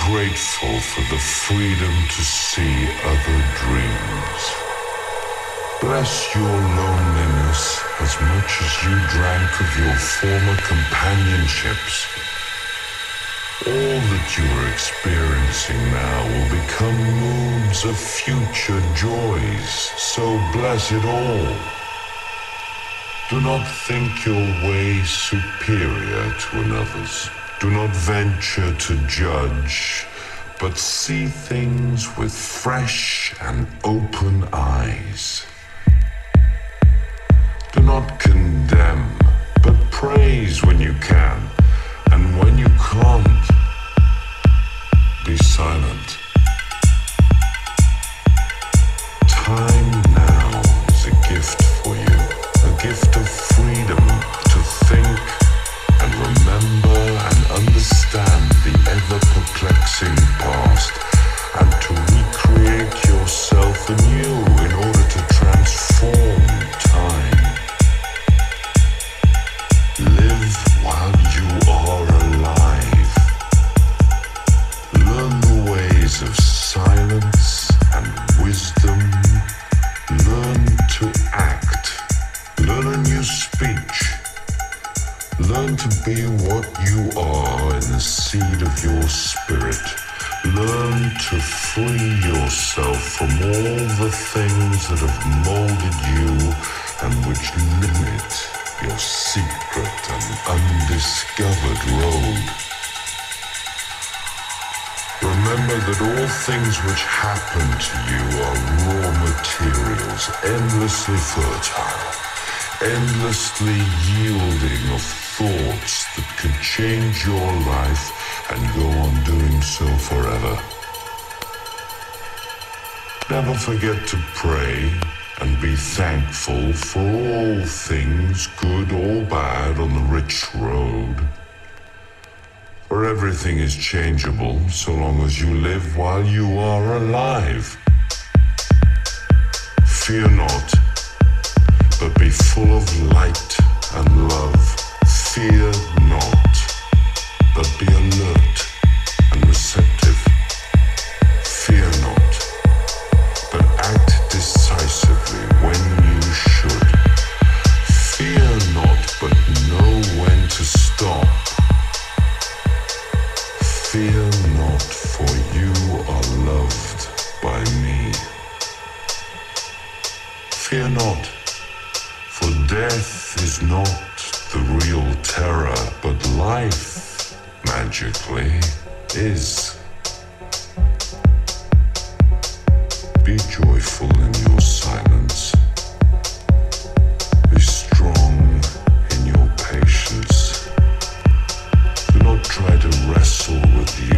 grateful for the freedom to see other dreams. Bless your loneliness as much as you drank of your former companionships. All that you are experiencing now will become moons of future joys, so bless it all. Do not think your way superior to another's. Do not venture to judge, but see things with fresh and open eyes. Do not condemn, but praise when you can, and when you can't, be silent. Time now is a gift for you, a gift of freedom to think and remember and understand the ever-perplexing past, and to recreate yourself anew in order to transform time. Live while you are alive. Learn the ways of silence and wisdom. Learn to act. Learn a new speech. Learn to be what you are in the seed of your spirit. Learn to free yourself from all the things that have molded you and which limit your secret and undiscovered road. Remember that all things which happen to you are raw materials, endlessly fertile, endlessly yielding of thoughts that could change your life and go on doing so forever. Never forget to pray and be thankful for all things, good or bad, on the rich road. For everything is changeable so long as you live while you are alive. Fear not, but be full of light and love. Fear not, but be alert and receptive. Fear not, but act decisively when you should. Fear not, but know when to stop. Fear not, for you are loved by me. Fear not, for death is not the real terror, but life, magically, is. Be joyful in your silence. Be strong in your patience. Do not try to wrestle with you